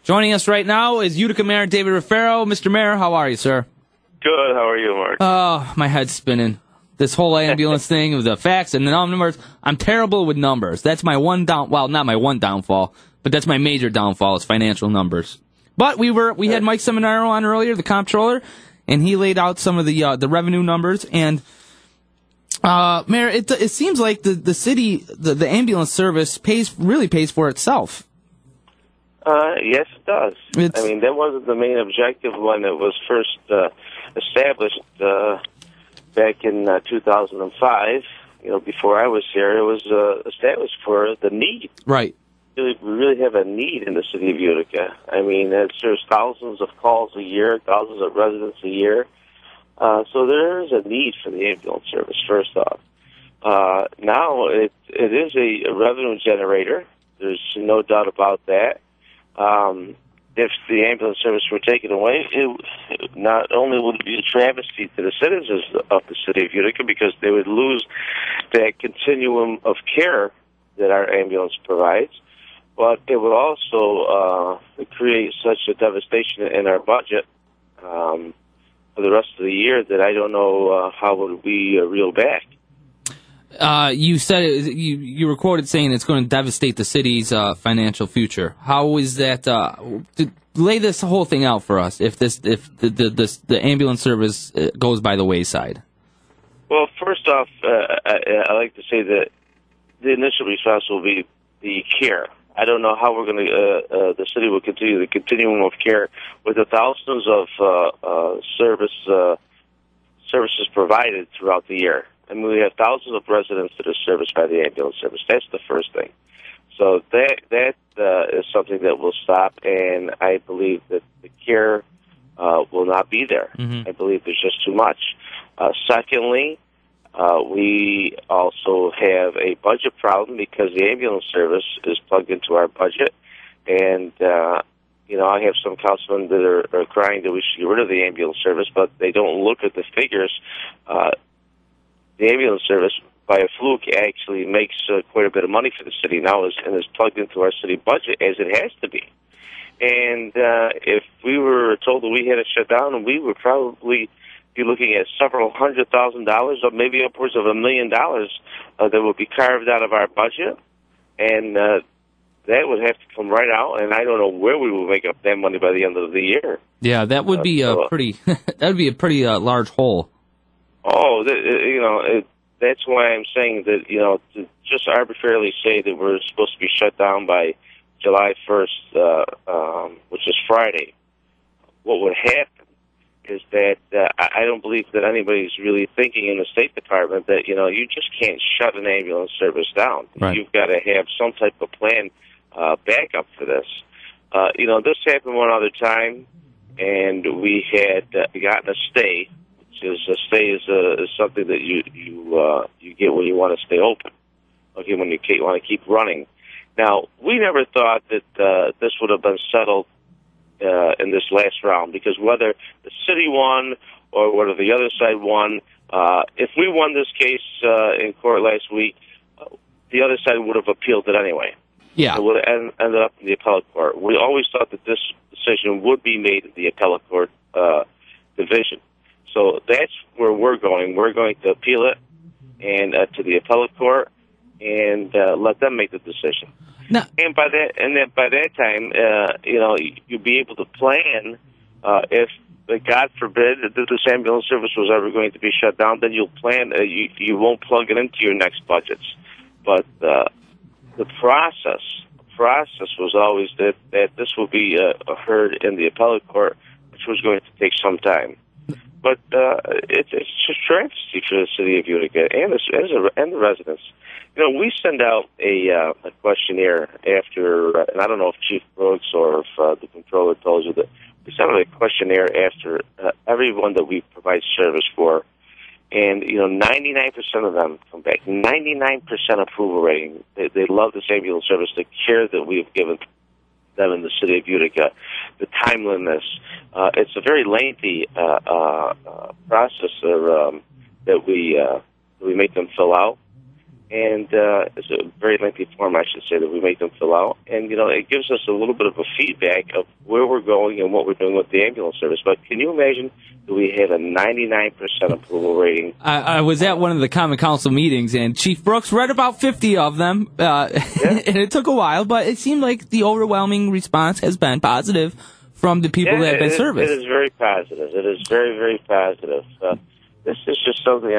Joining us right now is Utica Mayor David Rufaro. Mr. Mayor, how are you, sir? Good. How are you, Mark? Oh, my head's spinning. This whole ambulance thing with the facts and the numbers. I'm terrible with numbers. That's my one not my one downfall, but that's my major downfall is financial numbers. But we had Mike Seminaro on earlier, the comptroller, and he laid out some of the revenue numbers. And Mayor, it seems like the city, the ambulance service really pays for itself. Yes, it does. I mean, that wasn't the main objective when it was first established back in 2005. You know, before I was here, it was established for the need. Right. We really have a need in the city of Utica. I mean, there's thousands of calls a year, thousands of residents a year. So there is a need for the ambulance service, first off. Now, it is a revenue generator. There's no doubt about that. If the ambulance service were taken away, it not only would it be a travesty to the citizens of the city of Utica because they would lose that continuum of care that our ambulance provides, but it would also create such a devastation in our budget for the rest of the year that I don't know how would we reel back. You said you were quoted saying it's going to devastate the city's financial future. How is that? Lay this whole thing out for us. If the ambulance service goes by the wayside. Well, first off, I like to say that the initial response will be the care. I don't know how we're going to. The city will continue the continuum of care with the thousands of services provided throughout the year. I mean, we have thousands of residents that are serviced by the ambulance service. That's the first thing. So that is something that will stop, and I believe that the care will not be there. Mm-hmm. I believe there's just too much. Secondly, we also have a budget problem because the ambulance service is plugged into our budget, and I have some councilmen that are crying that we should get rid of the ambulance service, but they don't look at the figures. The ambulance service, by a fluke, actually makes quite a bit of money for the city now and is plugged into our city budget, as it has to be. And if we were told that we had to shut down, we would probably be looking at several $100,000 or maybe upwards of $1 million that would be carved out of our budget. And that would have to come right out, and I don't know where we will make up that money by the end of the year. Yeah, that would be a pretty large hole. Oh, that's why I'm saying that, to just arbitrarily say that we're supposed to be shut down by July 1st, which is Friday, what would happen is that I don't believe that anybody's really thinking in the State Department that, you just can't shut an ambulance service down. Right. You've got to have some type of plan backup for this. This happened one other time, and we had gotten a stay. A stay is something that you get when you want to stay open, okay, when you want to keep running. Now, we never thought that this would have been settled in this last round, because whether the city won or whether the other side won, if we won this case in court last week, the other side would have appealed it anyway. Yeah. It would have ended up in the appellate court. We always thought that this decision would be made in the appellate court division. So that's where we're going. We're going to appeal it and to the appellate court and let them make the decision. No. And by that time, you'll be able to plan. If, God forbid, that this ambulance service was ever going to be shut down, then you'll plan. You won't plug it into your next budgets. But the process was always that this will be heard in the appellate court, which was going to take some time. But it's just travesty for the city of Utica and the residents. We send out a questionnaire after, and I don't know if Chief Brooks or if the controller told you that, we send out a questionnaire after everyone that we provide service for, and 99% of them come back. 99% approval rating. They love this ambulance service, the care that we've given them in the city of Utica, the timeliness. It's a very lengthy process that we make them fill out, and it's a very lengthy form, I should say, that we make them fill out. And, it gives us a little bit of a feedback of where we're going and what we're doing with the ambulance service. But can you imagine that we have a 99% approval rating? I was at one of the Common Council meetings, and Chief Brooks read about 50 of them, and it took a while, but it seemed like the overwhelming response has been positive from the people that have been serviced. It is very positive. It is very, very positive. This is just something,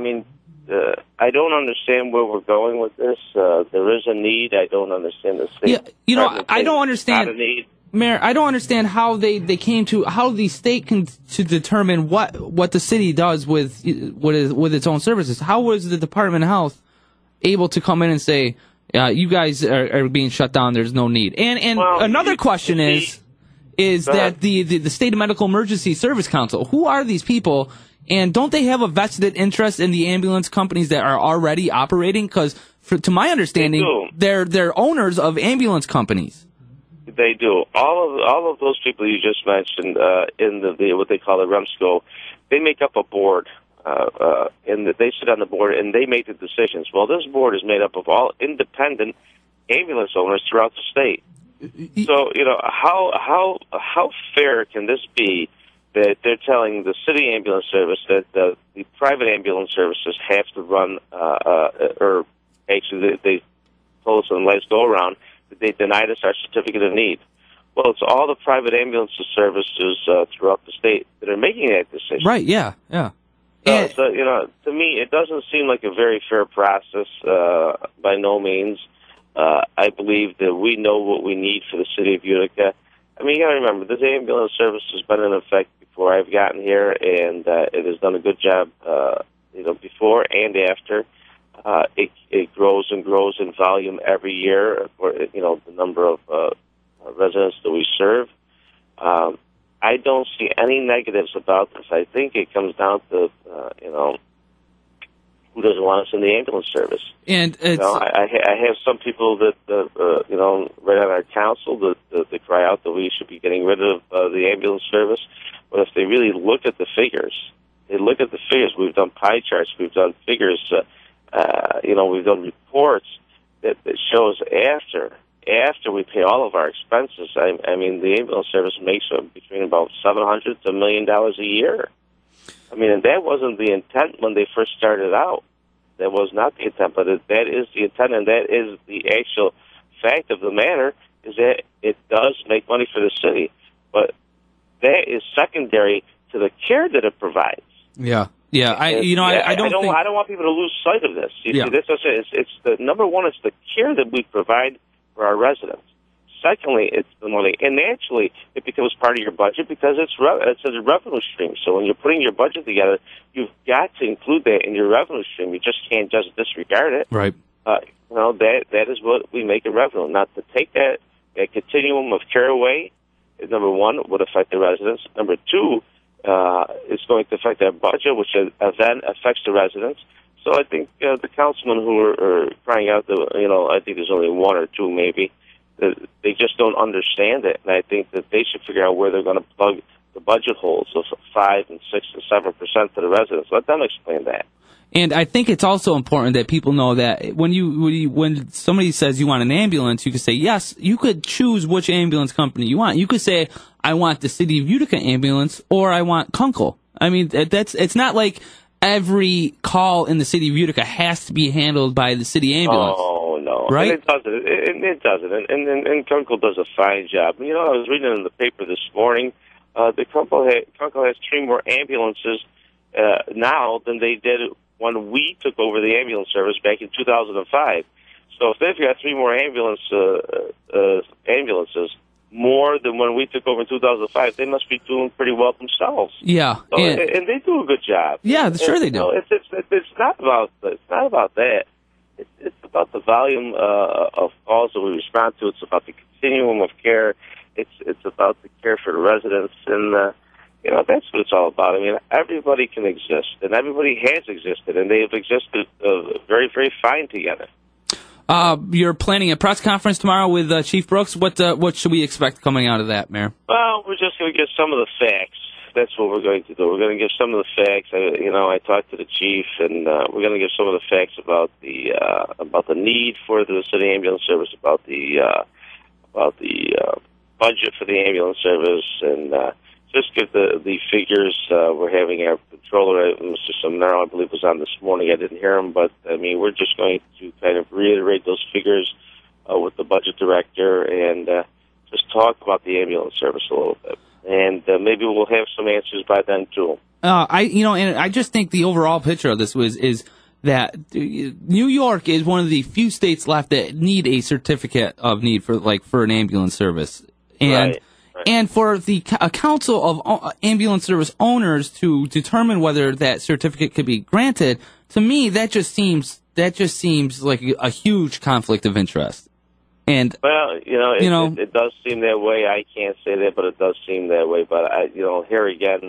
I don't understand where we're going with this. There is a need. I don't understand the state. Yeah, I don't understand. Not a need. Mayor, I don't understand how they came to, how the state can to determine what the city does with its own services. How was the Department of Health able to come in and say, you guys are being shut down, there's no need? And well, another question is that the State Medical Emergency Service Council, who are these people? And don't they have a vested interest in the ambulance companies that are already operating? Because, to my understanding, they're owners of ambulance companies. They do. All of those people you just mentioned in the what they call the REMSCO, they make up a board, and they sit on the board and they make the decisions. Well, this board is made up of all independent ambulance owners throughout the state. So how fair can this be? That they're telling the city ambulance service that the private ambulance services have to run, or actually they told us in the last go-around that they denied us our certificate of need. Well, it's all the private ambulance services throughout the state that are making that decision. Right, yeah. So, to me, it doesn't seem like a very fair process, by no means. I believe that we know what we need for the city of Utica. I mean, you got to remember, this ambulance service has been in effect before I've gotten here, and it has done a good job, before and after. It grows and grows in volume every year for, the number of residents that we serve. I don't see any negatives about this. I think it comes down to, who doesn't want us in the ambulance service. And I have some people that, right on our council that cry out that we should be getting rid of the ambulance service. But if they really look at the figures, we've done pie charts, we've done figures, we've done reports that shows after we pay all of our expenses, I mean, the ambulance service makes between about $700 to $1 million a year. I mean, and that wasn't the intent when they first started out. That was not the intent, but that is the intent, and that is the actual fact of the matter, is that it does make money for the city. But that is secondary to the care that it provides. Yeah. I don't want people to lose sight of this. You see, this it's the number one. It's the care that we provide for our residents. Secondly, it's the money, and naturally, it becomes part of your budget because it's a revenue stream. So when you're putting your budget together, you've got to include that in your revenue stream. You just can't just disregard it. Right. That is what we make a revenue. Not to take that continuum of care away. Number one, would affect the residents. Number two, it's going to affect their budget, which then affects the residents. So I think the councilmen who are crying out, I think there's only one or two maybe. They just don't understand it, and I think that they should figure out where they're going to plug the budget holes of 5 and 6 and 7% to the residents. Let them explain that. And I think it's also important that people know that when somebody says you want an ambulance, you can say yes. You could choose which ambulance company you want. You could say I want the City of Utica ambulance or I want Kunkel. I mean, it's not like every call in the City of Utica has to be handled by the city ambulance. Oh, no. Right? And it doesn't. And Kunkel does a fine job. I was reading in the paper this morning, the Kunkel has 3 more ambulances now than they did when we took over the ambulance service back in 2005. So if they've got 3 more ambulances, more than when we took over in 2005, they must be doing pretty well themselves. Yeah, so, and they do a good job. Yeah, sure they do. It's not about that. It's about the volume of calls that we respond to. It's about the continuum of care. It's about the care for the residents, and that's what it's all about. I mean, everybody can exist, and everybody has existed, and they have existed very, very fine together. You're planning a press conference tomorrow with Chief Brooks. What should we expect coming out of that, Mayor? Well, we're just going to get some of the facts. that's what we're going to do. We're going to give some of the facts. I talked to the chief, and we're going to give some of the facts about the need for the city ambulance service, about the budget for the ambulance service, and just give the figures. We're having our controller, Mr. Seminaro, I believe, was on this morning. I didn't hear him, but I mean, we're just going to kind of reiterate those figures with the budget director and just talk about the ambulance service a little bit. And maybe we'll have some answers by then too. And I just think the overall picture of this is that New York is one of the few states left that need a certificate of need for an ambulance service, and and for a council of ambulance service owners to determine whether that certificate could be granted. To me, that just seems like a huge conflict of interest. And well, it does seem that way. I can't say that, but it does seem that way. But here again,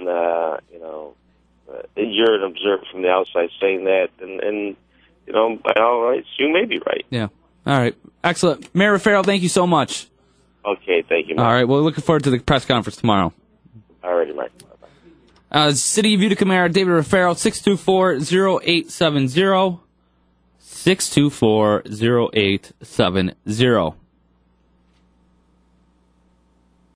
you're an observer from the outside saying that, and by all rights, you may be right. Yeah. All right. Excellent, Mayor Farrell. Thank you so much. Okay. Thank you, Mike. All right. Well, looking forward to the press conference tomorrow. All righty, Mike. Bye-bye. City of Utica Mayor David Raffaello, 624-0870. 624-0870.